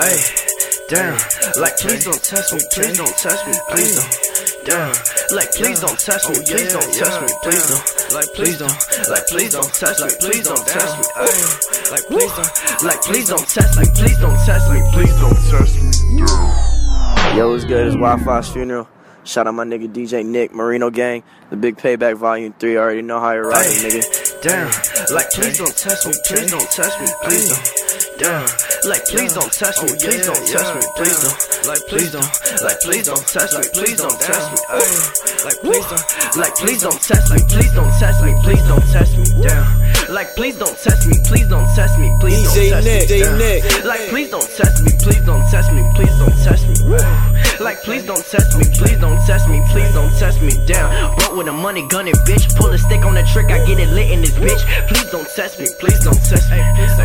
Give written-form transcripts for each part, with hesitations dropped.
Ay, damn, like please don't test me, please don't test me, please don't. Damn, like please don't test me, please don't test me, please don't. Like please don't, like please don't test me, please don't test me. Ay, like please don't, like please don't test me, please don't test me, please don't test me. Damn. Yo, what's good? It's Wi-Fi's funeral. Shout out my nigga DJ Nick, Marino Gang, The Big Payback Volume 3. Already know how you're rocking, nigga. Damn, like please don't test me, please don't test me, please don't. Damn, like please don't test me, please don't test me, please don't. Like please don't, like please don't test me, please don't test me. Like please don't, like please don't test me, please don't test me, please don't test me. Damn, like please don't test me, please don't test me, please don't test me. Damn, like please don't test me, please don't test me, please don't test me. Like please don't test me, please don't test me, please don't test me. Down, brought with a money gunning bitch. Pull a stick on the trick, I get it lit in this bitch. Please don't test me, please don't test me.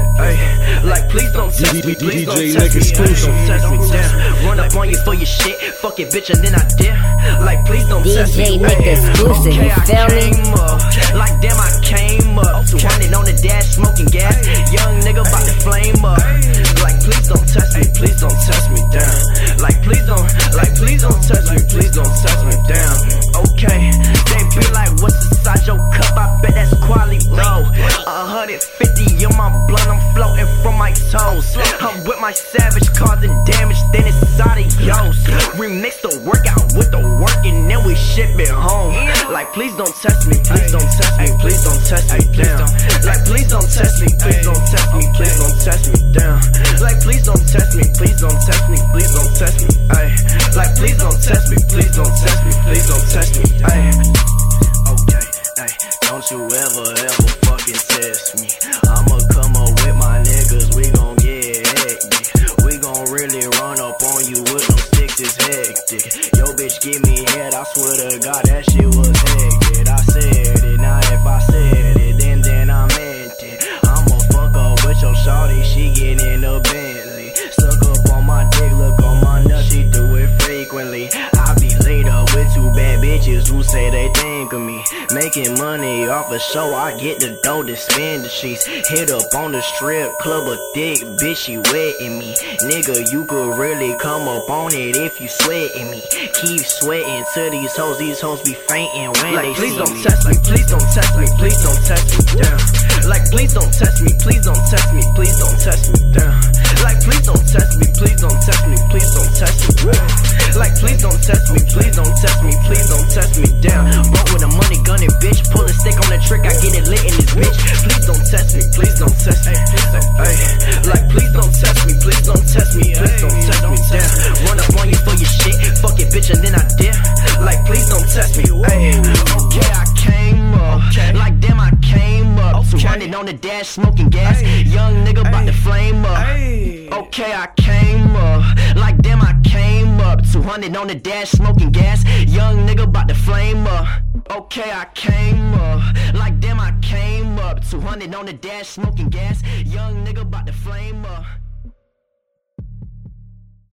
Like please don't test me, please don't test me, please don't test me. Down, run up on you for your shit, fuck it bitch and then I dip. Like please don't test me. DJ Nick exclusive, you feel me? Like damn I came up, 200 on the dash, smoking gas. Young nigga about to flame up. Like please don't test me, please don't test me. Down, like please don't. Like please don't touch me, please don't touch me. Damn, okay. They be like, what's inside your cup? I bet that's quality low. 150 in my blood, I'm floating from my toes. I'm with my savage, causing damage, then it's adios. Remix the workout with the work and then we ship it home. Like please don't test me, please don't test me, please don't test me. Damn, like please don't test me, please don't test me, please don't test me. Damn, like please don't test me, please don't test me, please don't test me. Ay. Like please don't test me, please don't test me, please don't test me. Ay. Okay, ay. Don't you ever fucking test me. I'ma come up with my niggas, we gon' get hectic. We gon' really run up on you with no sticks, it's hectic. Yo bitch give me head, I swear to God that shit was hectic. I said it, now if I said it, then I meant it. I'ma fuck up with your shawty, she get in the Bentley. Stuck up on my dick, look on my nuts, she do it frequently. I be laid up with two bad bitches who say they think of me. Making money off a show, I get the dough to spend the sheets. Hit up on the strip club, a thick bitch, she wetting me. Nigga, you could really come up on it if you sweating me. Keep sweating to these hoes be fainting when like, they please see don't me. Test me, please don't test me, please don't test me. Down. Like please don't test me, please don't test me, please don't test me. Down. Like please don't test me, please don't test me, please don't test me. Like please don't test me, please don't test me, please don't test me. Down, bought with a money gunning bitch. Pull a stick on the trick, I get it lit in this bitch. Please don't test me, please don't test me. Like please don't test me, please don't test me, please don't test me. Down, run up on you for your shit, fuck it bitch and then I dip. Like please don't test me. Okay, I came up. Like damn I came up. 200 on the dash, smoking gas. Young nigga about to flame up. Okay, I came up. Like damn I came up. 200 on the dash, smoking gas. Young nigga about to flame up. Okay, I came up. Like damn I came up. 200 on the dash, smoking gas. Young nigga about to flame up.